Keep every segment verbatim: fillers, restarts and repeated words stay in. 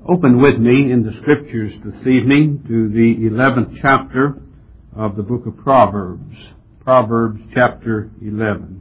Open with me in the Scriptures this evening to the eleventh chapter of the book of Proverbs. Proverbs chapter eleven.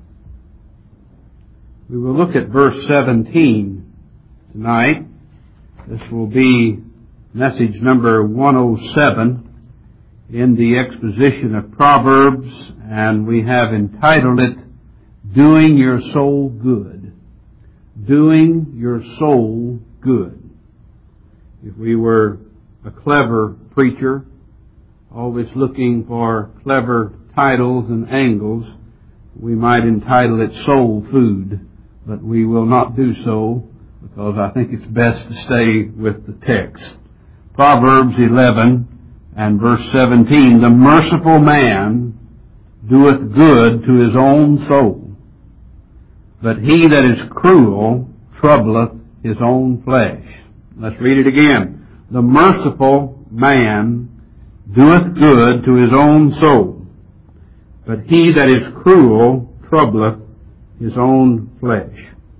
We will look at verse seventeen tonight. This will be message number one oh seven in the exposition of Proverbs, and we have entitled it, Doing Your Soul Good. Doing Your Soul Good. If we were a clever preacher, always looking for clever titles and angles, we might entitle it Soul Food, but we will not do so because I think it's best to stay with the text. Proverbs eleven and verse seventeen, The merciful man doeth good to his own soul, but he that is cruel troubleth his own flesh. Let's read it again. The merciful man doeth good to his own soul, but he that is cruel troubleth his own flesh.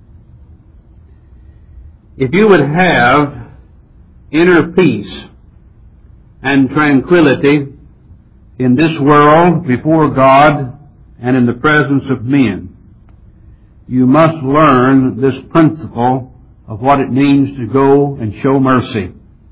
If you would have inner peace and tranquility in this world before God and in the presence of men, you must learn this principle of what it means to go and show mercy.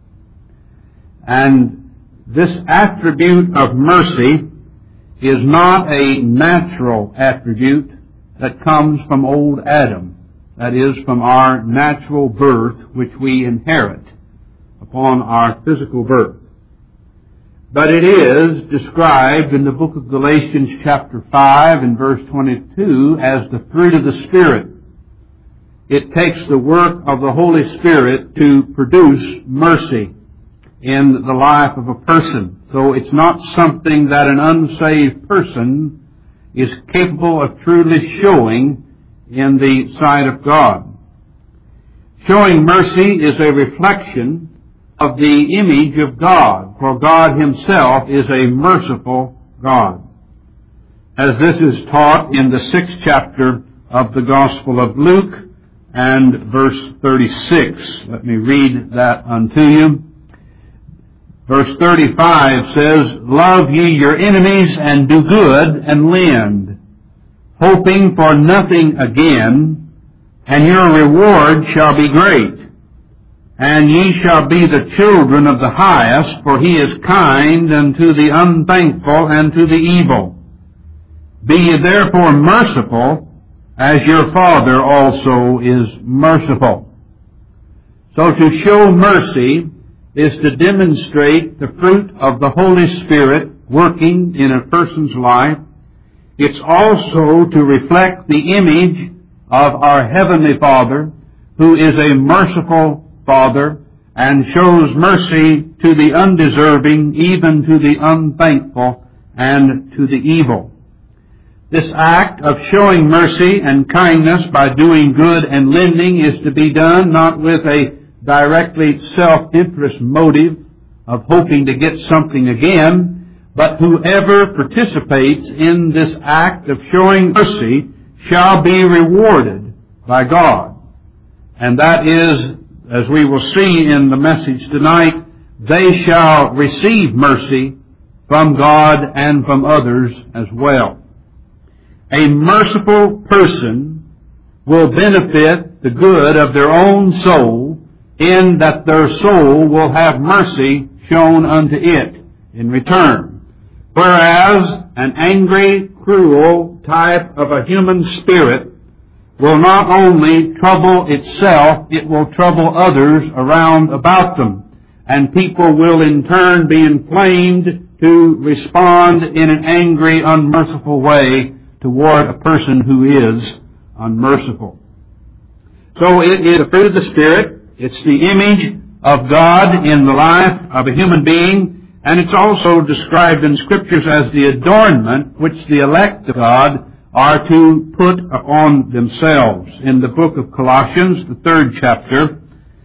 And this attribute of mercy is not a natural attribute that comes from old Adam, that is, from our natural birth, which we inherit upon our physical birth. But it is described in the book of Galatians chapter five and verse twenty-two as the fruit of the Spirit. It takes the work of the Holy Spirit to produce mercy in the life of a person. So it's not something that an unsaved person is capable of truly showing in the sight of God. Showing mercy is a reflection of the image of God, for God Himself is a merciful God. As this is taught in the sixth chapter of the Gospel of Luke, and verse thirty-six. Let me read that unto you. Verse thirty-five says, Love ye your enemies, and do good, and lend, hoping for nothing again, and your reward shall be great. And ye shall be the children of the highest, for He is kind unto the unthankful and to the evil. Be ye therefore merciful, as your Father also is merciful. So to show mercy is to demonstrate the fruit of the Holy Spirit working in a person's life. It's also to reflect the image of our Heavenly Father, who is a merciful Father and shows mercy to the undeserving, even to the unthankful and to the evil. This act of showing mercy and kindness by doing good and lending is to be done not with a directly self-interest motive of hoping to get something again, but whoever participates in this act of showing mercy shall be rewarded by God. And that is, as we will see in the message tonight, they shall receive mercy from God and from others as well. A merciful person will benefit the good of their own soul in that their soul will have mercy shown unto it in return. Whereas an angry, cruel type of a human spirit will not only trouble itself, it will trouble others around about them. And people will in turn be inflamed to respond in an angry, unmerciful way toward a person who is unmerciful. So it is the fruit of the Spirit. It's the image of God in the life of a human being, and it's also described in Scriptures as the adornment which the elect of God are to put upon themselves. In the book of Colossians, the third chapter,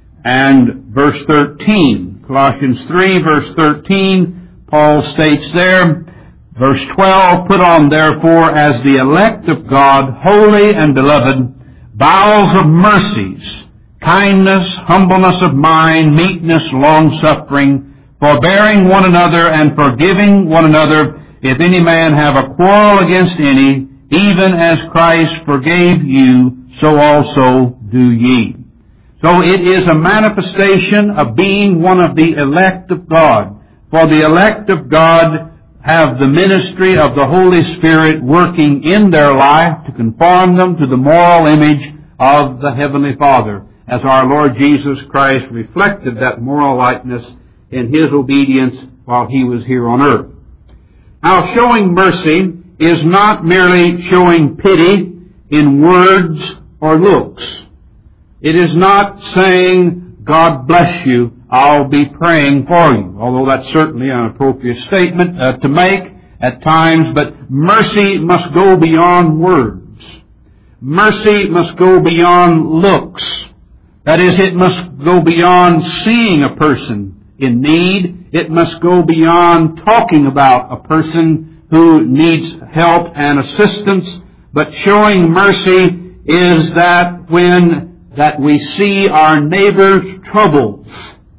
and verse thirteen. Colossians three, verse thirteen, Paul states there, verse twelve, Put on therefore as the elect of God, holy and beloved, bowels of mercies, kindness, humbleness of mind, meekness, long-suffering, forbearing one another, and forgiving one another, if any man have a quarrel against any, even as Christ forgave you, so also do ye. So it is a manifestation of being one of the elect of God. For the elect of God have the ministry of the Holy Spirit working in their life to conform them to the moral image of the Heavenly Father, as our Lord Jesus Christ reflected that moral likeness in His obedience while He was here on earth. Now, showing mercy is not merely showing pity in words or looks. It is not saying, God bless you, I'll be praying for you, although that's certainly an appropriate statement uh, to make at times, but mercy must go beyond words. Mercy must go beyond looks. That is, it must go beyond seeing a person in need. It must go beyond talking about a person who needs help and assistance. But showing mercy is that when that we see our neighbor's troubles,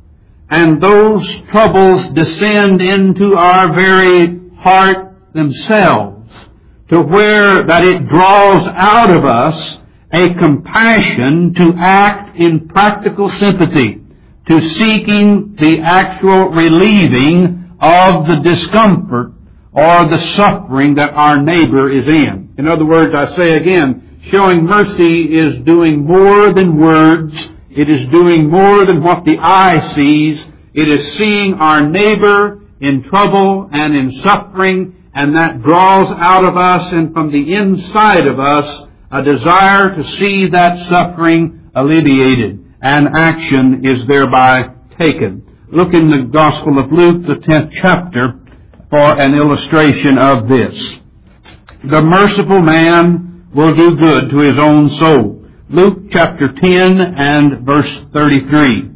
and those troubles descend into our very heart themselves, to where that it draws out of us a compassion to act in practical sympathy, to seeking the actual relieving of the discomfort or the suffering that our neighbor is in. In other words, I say again, showing mercy is doing more than words. It is doing more than what the eye sees. It is seeing our neighbor in trouble and in suffering, and that draws out of us and from the inside of us a desire to see that suffering alleviated, and action is thereby taken. Look in the Gospel of Luke, the tenth chapter, for an illustration of this. The merciful man will do good to his own soul. Luke chapter ten and verse thirty-three.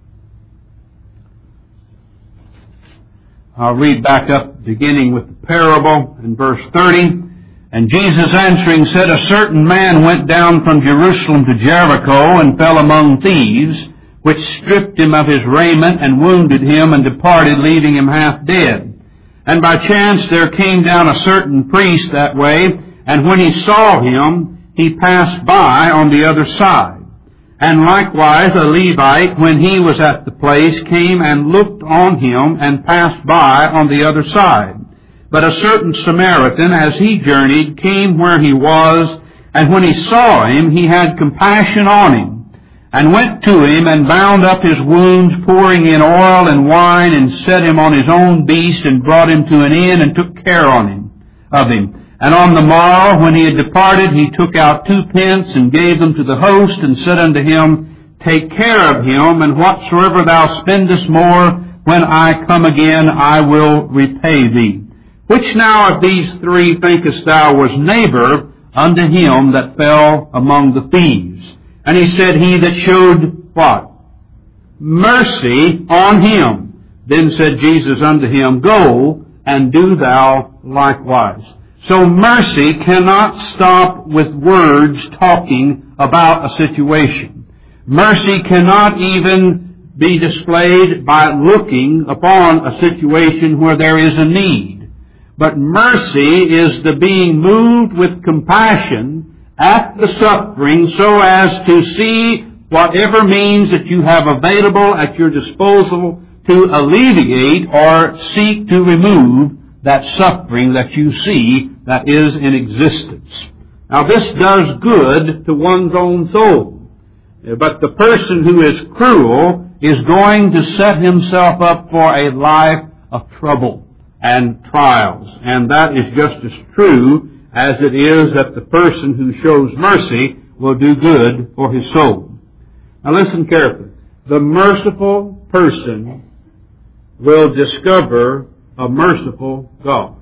I'll read back up beginning with the parable in verse thirty. And Jesus answering said, A certain man went down from Jerusalem to Jericho and fell among thieves, which stripped him of his raiment and wounded him and departed, leaving him half dead. And by chance there came down a certain priest that way, and when he saw him, he passed by on the other side. And likewise a Levite, when he was at the place, came and looked on him and passed by on the other side. But a certain Samaritan, as he journeyed, came where he was, and when he saw him, he had compassion on him, and went to him and bound up his wounds, pouring in oil and wine, and set him on his own beast, and brought him to an inn, and took care on him of him. And on the morrow, when he had departed, he took out two pence, and gave them to the host, and said unto him, Take care of him, and whatsoever thou spendest more, when I come again, I will repay thee. Which now of these three thinkest thou was neighbor unto him that fell among the thieves? And he said, He that showed what? Mercy on him. Then said Jesus unto him, Go and do thou likewise. So mercy cannot stop with words talking about a situation. Mercy cannot even be displayed by looking upon a situation where there is a need. But mercy is the being moved with compassion at the suffering so as to see whatever means that you have available at your disposal to alleviate or seek to remove that suffering that you see that is in existence. Now this does good to one's own soul. But the person who is cruel is going to set himself up for a life of trouble and trials. And that is just as true as it is that the person who shows mercy will do good for his soul. Now listen carefully. The merciful person will discover a merciful God.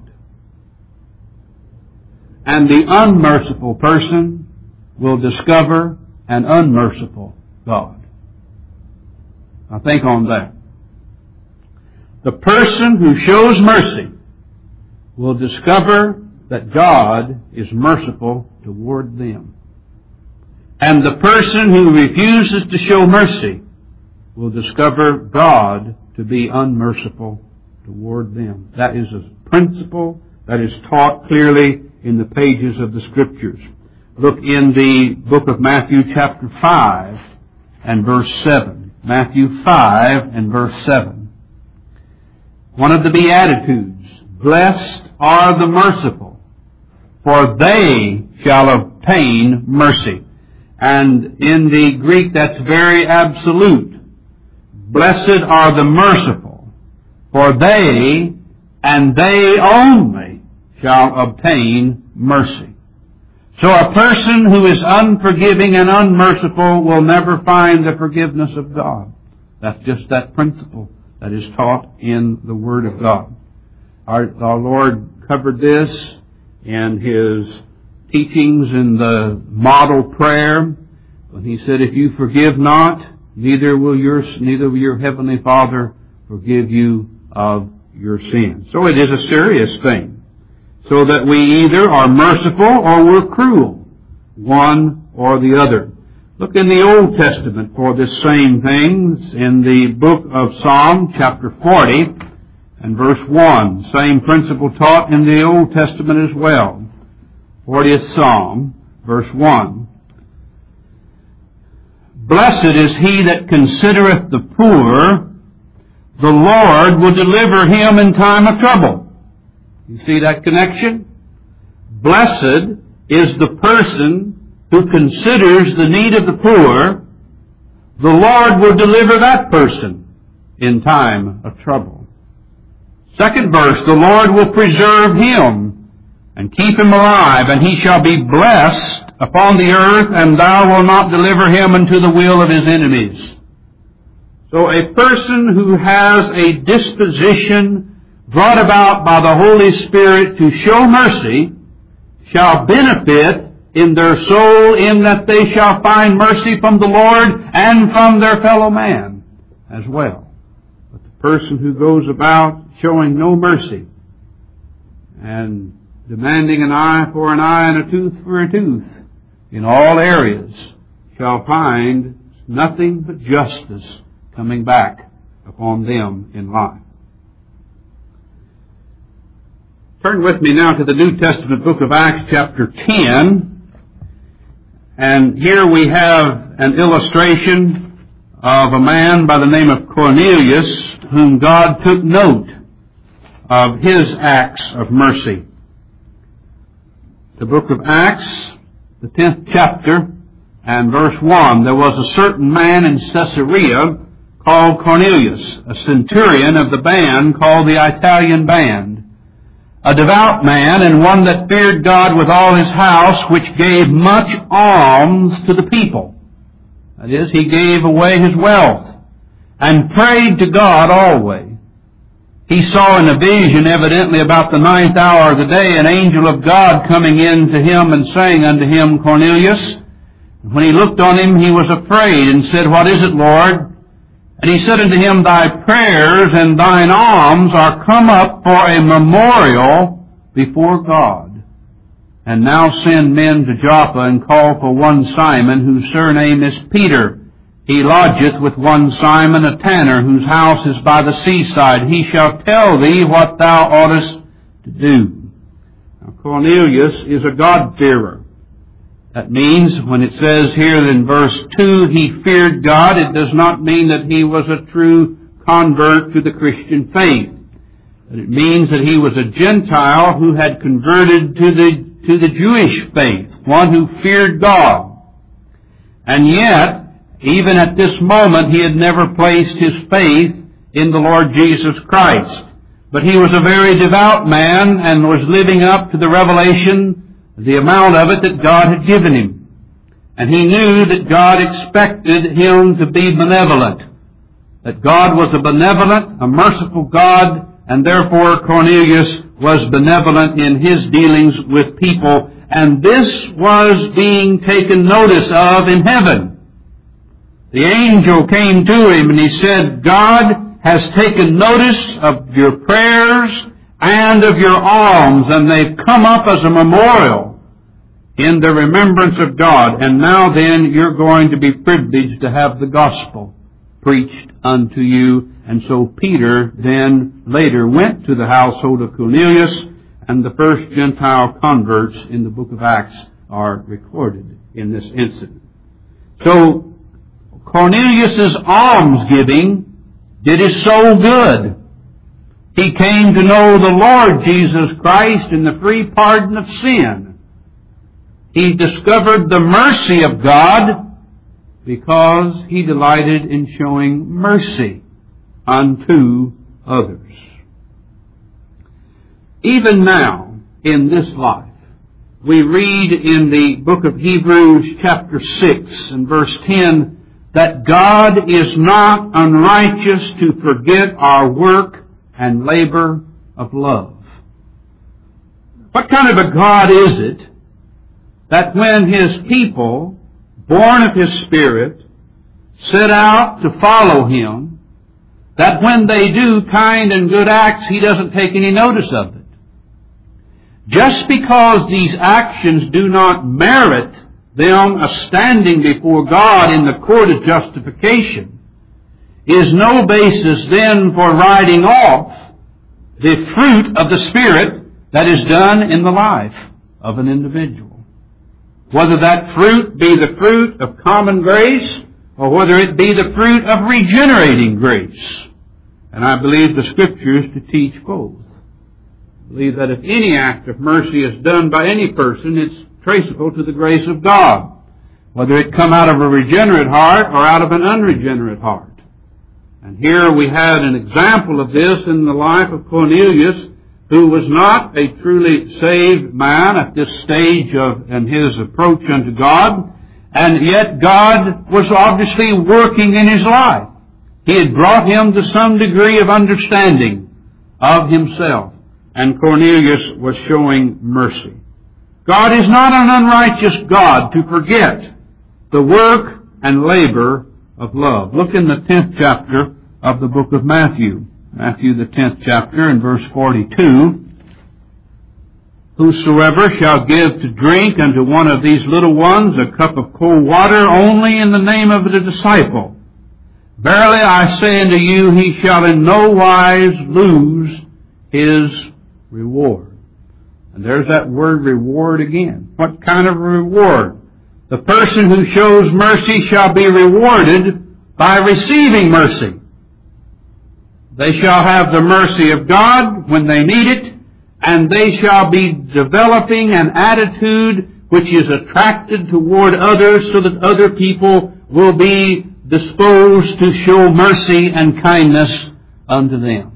And the unmerciful person will discover an unmerciful God. Now think on that. The person who shows mercy will discover that God is merciful toward them. And the person who refuses to show mercy will discover God to be unmerciful toward them. That is a principle that is taught clearly in the pages of the Scriptures. Look in the book of Matthew chapter five and verse seven. Matthew five and verse seven. One of the Beatitudes. Blessed are the merciful, for they shall obtain mercy. And in the Greek that's very absolute. Blessed are the merciful, for they, and they only, shall obtain mercy. So a person who is unforgiving and unmerciful will never find the forgiveness of God. That's just that principle that is taught in the Word of God. Our, our Lord covered this in His teachings in the model prayer when He said, if you forgive not, neither will your, neither will your Heavenly Father forgive you of your sins. So it is a serious thing. So that we either are merciful or we're cruel. One or the other. Look in the Old Testament for this same thing in the book of Psalm chapter forty and verse one. Same principle taught in the Old Testament as well. fortieth Psalm, verse one. Blessed is he that considereth the poor. The Lord will deliver him in time of trouble. You see that connection? Blessed is the person who considers the need of the poor. The Lord will deliver that person in time of trouble. Second verse, the Lord will preserve him and keep him alive, and he shall be blessed upon the earth, and thou wilt not deliver him unto the will of his enemies. So a person who has a disposition brought about by the Holy Spirit to show mercy shall benefit in their soul in that they shall find mercy from the Lord and from their fellow man as well. But the person who goes about showing no mercy and demanding an eye for an eye and a tooth for a tooth in all areas shall find nothing but justice coming back upon them in life. Turn with me now to the New Testament book of Acts chapter ten. And here we have an illustration of a man by the name of Cornelius, whom God took note of his acts of mercy. The book of Acts, the tenth chapter, and verse one. There was a certain man in Caesarea called Cornelius, a centurion of the band called the Italian band, a devout man and one that feared God with all his house, which gave much alms to the people. That is, he gave away his wealth and prayed to God always. He saw in a vision, evidently about the ninth hour of the day, an angel of God coming in to him and saying unto him, Cornelius. And when he looked on him, he was afraid and said, What is it, Lord? And he said unto him, Thy prayers and thine alms are come up for a memorial before God. And now send men to Joppa and call for one Simon, whose surname is Peter. He lodgeth with one Simon, a tanner, whose house is by the seaside. He shall tell thee what thou oughtest to do. Now Cornelius is a God-fearer. That means, when it says here in verse two, he feared God, it does not mean that he was a true convert to the Christian faith. But it means that he was a Gentile who had converted to the, to the Jewish faith, one who feared God. And yet, even at this moment, he had never placed his faith in the Lord Jesus Christ. But he was a very devout man and was living up to the revelation, the amount of it that God had given him. And he knew that God expected him to be benevolent. That God was a benevolent, a merciful God, and therefore Cornelius was benevolent in his dealings with people. And this was being taken notice of in heaven. The angel came to him and he said, God has taken notice of your prayers and of your alms, and they've come up as a memorial in the remembrance of God. And now then, you're going to be privileged to have the gospel preached unto you. And so Peter then later went to the household of Cornelius, and the first Gentile converts in the book of Acts are recorded in this incident. So Cornelius' almsgiving did his soul good. He came to know the Lord Jesus Christ and the free pardon of sin. He discovered the mercy of God because he delighted in showing mercy unto others. Even now, in this life, we read in the book of Hebrews chapter six and verse ten that God is not unrighteous to forget our work and labor of love. What kind of a God is it that when His people, born of His Spirit, set out to follow Him, that when they do kind and good acts, He doesn't take any notice of it? Just because these actions do not merit them a standing before God in the court of justification is no basis then for writing off the fruit of the Spirit that is done in the life of an individual. Whether that fruit be the fruit of common grace or whether it be the fruit of regenerating grace. And I believe the Scriptures to teach both. I believe that if any act of mercy is done by any person, it's traceable to the grace of God, whether it come out of a regenerate heart or out of an unregenerate heart. And here we had an example of this in the life of Cornelius, who was not a truly saved man at this stage of in his approach unto God, and yet God was obviously working in his life. He had brought him to some degree of understanding of himself, and Cornelius was showing mercy. God is not an unrighteous God to forget the work and labor of love. Look in the tenth chapter of the book of Matthew. Matthew the tenth chapter and verse forty-two. Whosoever shall give to drink unto one of these little ones a cup of cold water only in the name of the disciple, verily I say unto you, he shall in no wise lose his reward. And there's that word reward again. What kind of reward? The person who shows mercy shall be rewarded by receiving mercy. They shall have the mercy of God when they need it, and they shall be developing an attitude which is attracted toward others so that other people will be disposed to show mercy and kindness unto them.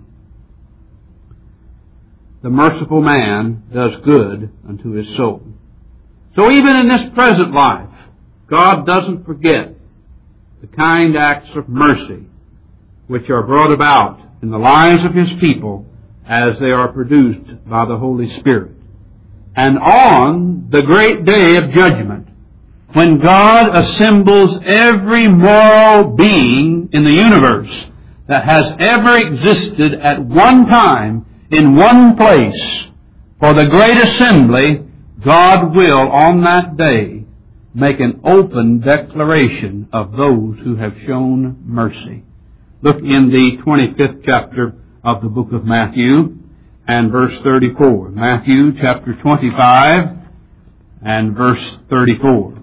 The merciful man does good unto his soul. So even in this present life, God doesn't forget the kind acts of mercy which are brought about in the lives of His people as they are produced by the Holy Spirit. And on the great day of judgment, when God assembles every moral being in the universe that has ever existed at one time in one place for the great assembly, God will on that day make an open declaration of those who have shown mercy. Look in the twenty-fifth chapter of the book of Matthew and verse thirty-four. Matthew chapter twenty-five and verse thirty-four.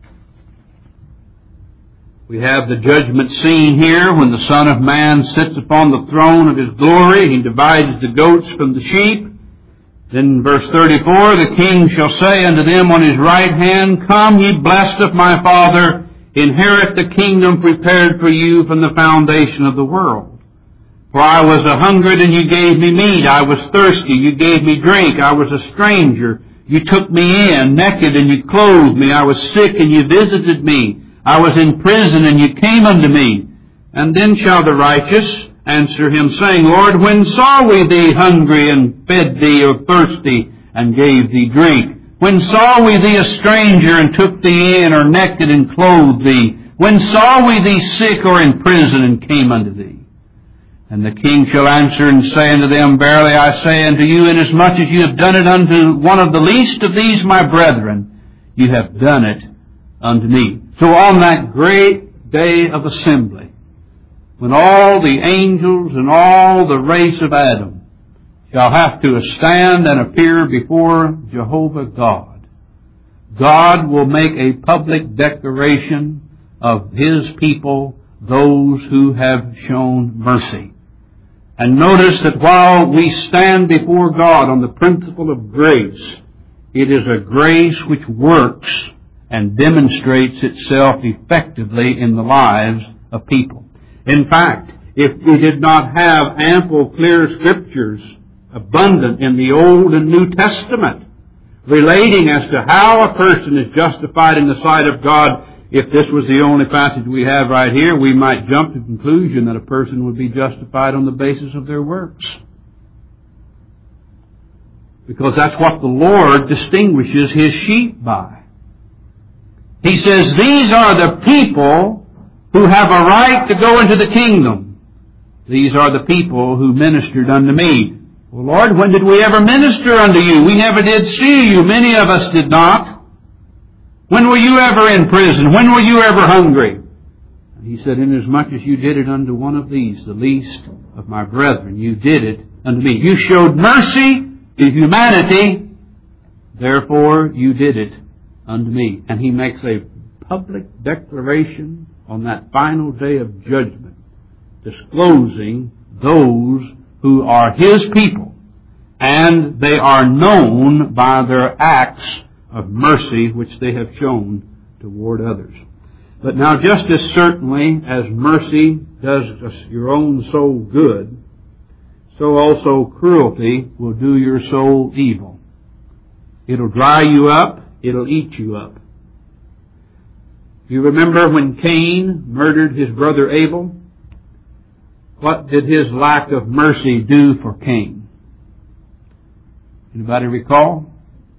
We have the judgment scene here when the Son of Man sits upon the throne of His glory. He divides the goats from the sheep. Then verse thirty-four, the King shall say unto them on His right hand, Come, ye blessed of my Father, inherit the kingdom prepared for you from the foundation of the world. For I was a hungered, and you gave me meat. I was thirsty, you gave me drink. I was a stranger, you took me in. Naked, and you clothed me. I was sick, and you visited me. I was in prison, and you came unto me. And then shall the righteous answer him, saying, Lord, when saw we thee hungry, and fed thee, or thirsty, and gave thee drink? When saw we thee a stranger, and took thee in, or naked, and clothed thee? When saw we thee sick, or in prison, and came unto thee? And the King shall answer and say unto them, Verily I say unto you, inasmuch as you have done it unto one of the least of these my brethren, you have done it unto me. So on that great day of assembly, when all the angels and all the race of Adam shall have to stand and appear before Jehovah God, God will make a public declaration of His people, those who have shown mercy. And notice that while we stand before God on the principle of grace, it is a grace which works and demonstrates itself effectively in the lives of people. In fact, if we did not have ample, clear Scriptures abundant in the Old and New Testament relating as to how a person is justified in the sight of God, if this was the only passage we have right here, we might jump to the conclusion that a person would be justified on the basis of their works. Because that's what the Lord distinguishes His sheep by. He says, these are the people who have a right to go into the kingdom. These are the people who ministered unto me. Well, Lord, when did we ever minister unto you? We never did see you. Many of us did not. When were you ever in prison? When were you ever hungry? And He said, inasmuch as you did it unto one of these, the least of my brethren, you did it unto me. You showed mercy to humanity, therefore you did it unto me. And He makes a public declaration on that final day of judgment, disclosing those who are His people, and they are known by their acts of mercy which they have shown toward others. But now, just as certainly as mercy does your own soul good, so also cruelty will do your soul evil. It'll dry you up, it'll eat you up. You remember when Cain murdered his brother Abel? What did his lack of mercy do for Cain? Anybody recall?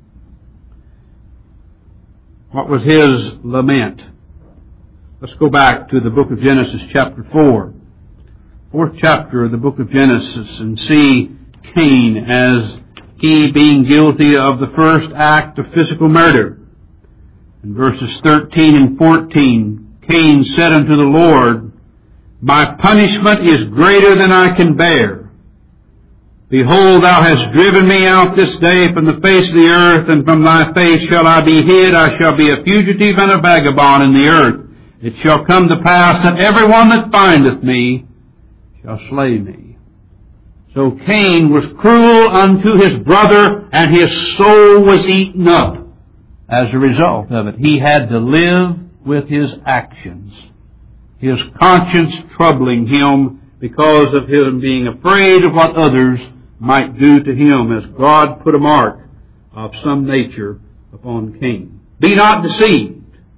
What was his lament? Let's go back to the book of Genesis chapter four. Fourth chapter of the book of Genesis, and see Cain as he being guilty of the first act of physical murder. In verses thirteen and fourteen, Cain said unto the Lord, my punishment is greater than I can bear. Behold, thou hast driven me out this day from the face of the earth, and from thy face shall I be hid. I shall be a fugitive and a vagabond in the earth. It shall come to pass that every one that findeth me shall slay me. So Cain was cruel unto his brother, and his soul was eaten up as a result of it. He had to live with his actions, his conscience troubling him because of him being afraid of what others might do to him, as God put a mark of some nature upon Cain. Be not deceived.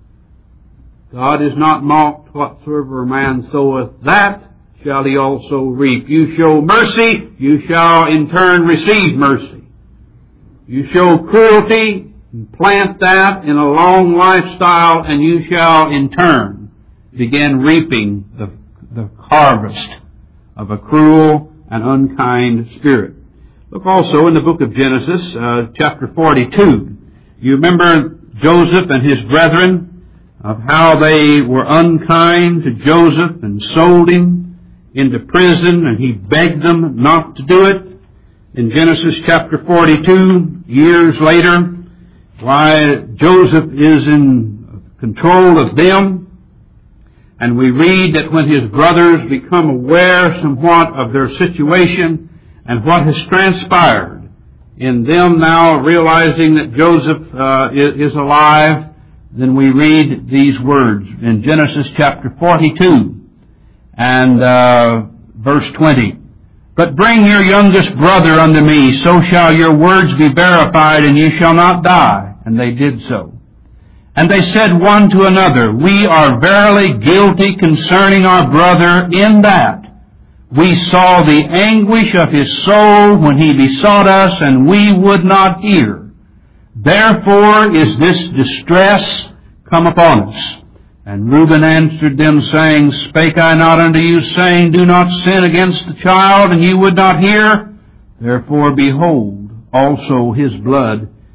God is not mocked. Whatsoever a man soweth, that shall he also reap. You show mercy, you shall in turn receive mercy. You show cruelty, plant that in a long lifestyle, and you shall in turn begin reaping the, the harvest of a cruel and unkind spirit. Look also in the book of Genesis, uh, chapter forty-two. You remember Joseph and his brethren, of how they were unkind to Joseph and sold him into prison, and he begged them not to do it. In Genesis chapter forty-two, years later, why Joseph is in control of them, and we read that when his brothers become aware somewhat of their situation and what has transpired in them now realizing that Joseph uh, is, is alive, then we read these words in Genesis chapter forty-two and uh, verse twenty. But bring your youngest brother unto me, so shall your words be verified, and ye shall not die. And they did so. And they said one to another, we are verily guilty concerning our brother in that we saw the anguish of his soul when he besought us, and we would not hear. Therefore is this distress come upon us. And Reuben answered them, saying, spake I not unto you, saying, do not sin against the child, and ye would not hear? Therefore, behold, also his blood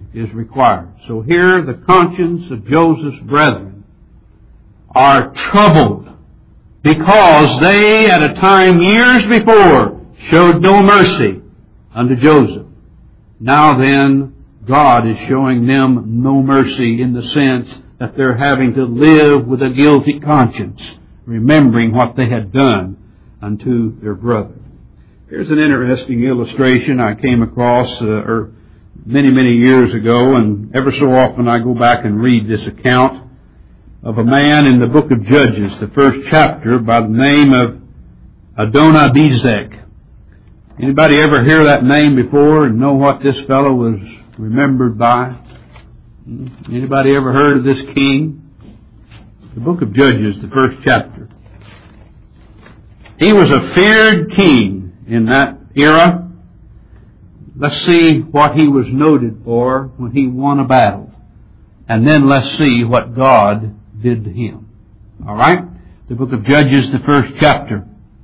is required. So here the conscience of Joseph's brethren are troubled because they, at a time years before, showed no mercy unto Joseph. Now then, God is showing them no mercy in the sense that they're having to live with a guilty conscience, remembering what they had done unto their brother. Here's an interesting illustration I came across uh, or many, many years ago, and ever so often I go back and read this account of a man in the book of Judges, the first chapter, by the name of Adonibezek. Anybody ever hear that name before and know what this fellow was remembered by? Anybody ever heard of this king? The book of Judges, the first chapter. He was a feared king in that era. Let's see what he was noted for when he won a battle. And then let's see what God did to him. All right? The book of Judges, the first chapter.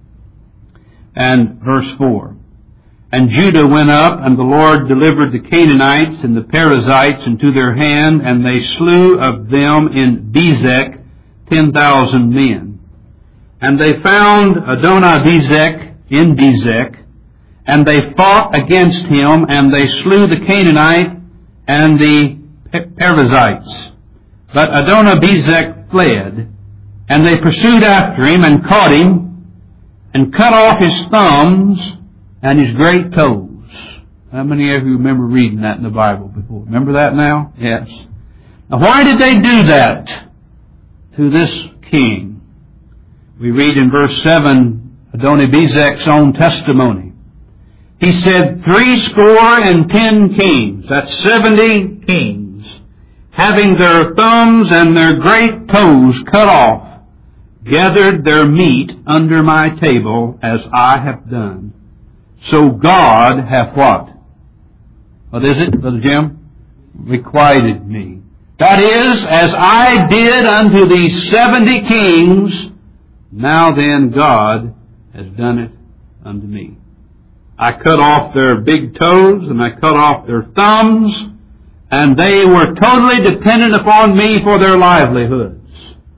And verse four. And Judah went up, and the Lord delivered the Canaanites and the Perizzites into their hand, and they slew of them in Bezek ten thousand men. And they found Adonibezek in Bezek, and they fought against him, and they slew the Canaanite and the Perizzites. But Adonibezek fled, and they pursued after him and caught him, and cut off his thumbs and his great toes. How many of you remember reading that in the Bible before? Remember that now? Yes. Now why did they do that to this king? We read in verse seven, Adonibezek's own testimony. He said, Three score and ten kings, that's seventy kings, having their thumbs and their great toes cut off, gathered their meat under my table as I have done. So God hath what? What is it, Brother Jim? Requited me. That is, as I did unto these seventy kings, now then God has done it unto me. I cut off their big toes and I cut off their thumbs, and they were totally dependent upon me for their livelihoods.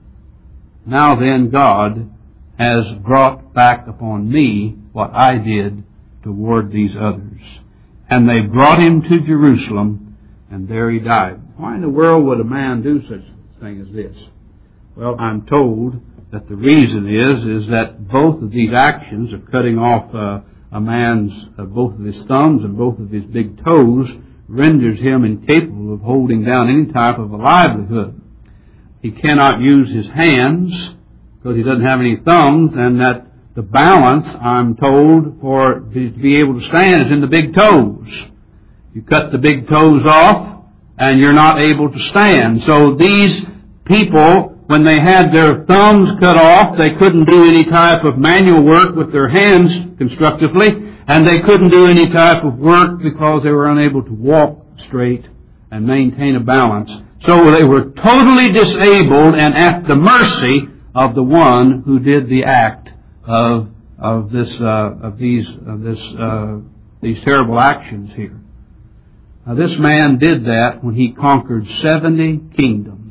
Now then God has brought back upon me what I did toward these others. And they brought him to Jerusalem, and there he died. Why in the world would a man do such a thing as this? Well, I'm told that the reason is, is that both of these actions of cutting off uh, a man's, uh, both of his thumbs and both of his big toes renders him incapable of holding down any type of a livelihood. He cannot use his hands because he doesn't have any thumbs, and that the balance, I'm told, for to be able to stand is in the big toes. You cut the big toes off, and you're not able to stand. So these people, when they had their thumbs cut off, they couldn't do any type of manual work with their hands constructively, and they couldn't do any type of work because they were unable to walk straight and maintain a balance. So they were totally disabled and at the mercy of the one who did the act of of this uh, of these of this uh, these terrible actions here. Now this man did that when he conquered seventy kingdoms.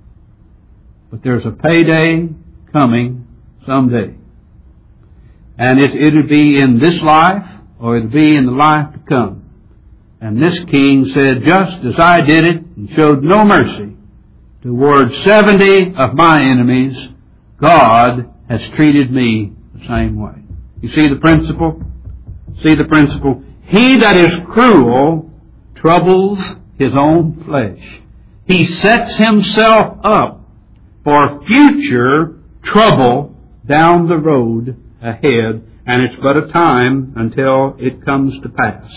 But there's a payday coming someday. And it, it'll be in this life, or it'll be in the life to come. And this king said, just as I did it, and showed no mercy toward seventy of my enemies, God has treated me the same way. You see the principle? See the principle? He that is cruel troubles his own flesh. He sets himself up for future trouble down the road ahead, and it's but a time until it comes to pass.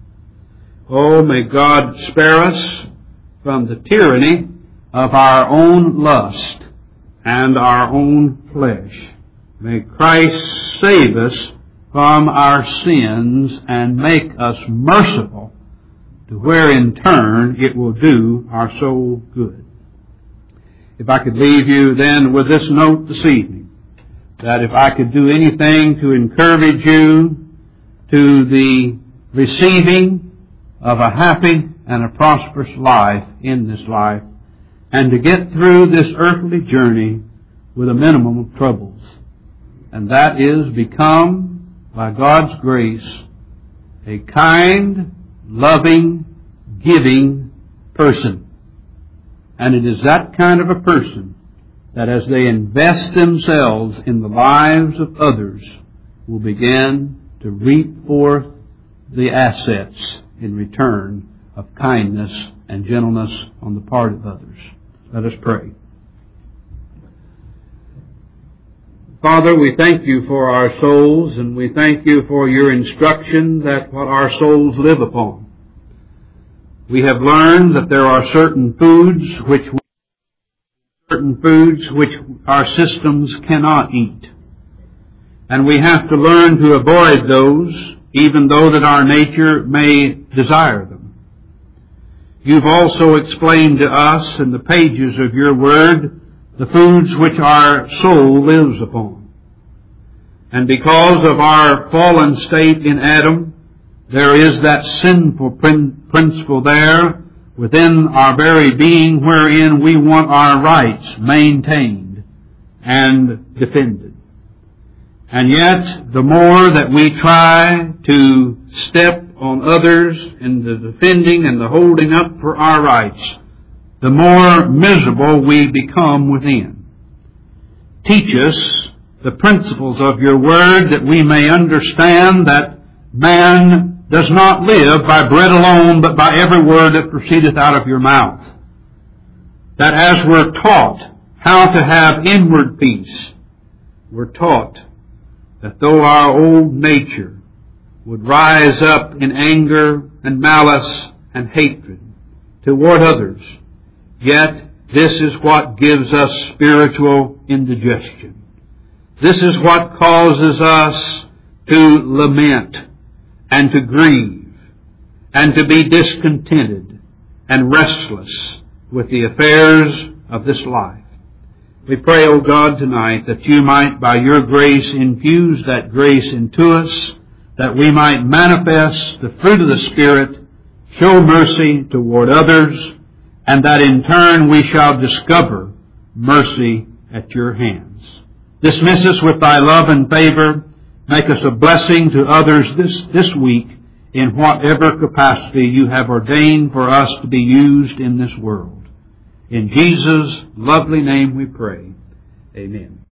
Oh, may God spare us from the tyranny of our own lust and our own flesh. May Christ save us from our sins and make us merciful, to where in turn it will do our soul good. If I could leave you then with this note this evening, that if I could do anything to encourage you to the receiving of a happy and a prosperous life in this life, and to get through this earthly journey with a minimum of troubles. And that is become, by God's grace, a kind, loving, giving person. And it is that kind of a person that as they invest themselves in the lives of others will begin to reap forth the assets in return of kindness and gentleness on the part of others. Let us pray. Father, we thank you for our souls, and we thank you for your instruction that what our souls live upon. We have learned that there are certain foods which we, certain foods which our systems cannot eat. And we have to learn to avoid those, even though that our nature may desire them. You've also explained to us in the pages of your word the foods which our soul lives upon. And because of our fallen state in Adam, there is that sinful principle there within our very being wherein we want our rights maintained and defended. And yet, the more that we try to step on others in the defending and the holding up for our rights, the more miserable we become within. Teach us the principles of your word that we may understand that man does not live by bread alone, but by every word that proceedeth out of your mouth. That as we're taught how to have inward peace, we're taught that though our old nature would rise up in anger and malice and hatred toward others, yet this is what gives us spiritual indigestion. This is what causes us to lament and to grieve and to be discontented and restless with the affairs of this life. We pray, O God, tonight that you might, by your grace, infuse that grace into us, that we might manifest the fruit of the Spirit, show mercy toward others, and that in turn we shall discover mercy at your hands. Dismiss us with thy love and favor. Make us a blessing to others this, this week in whatever capacity you have ordained for us to be used in this world. In Jesus' lovely name we pray. Amen.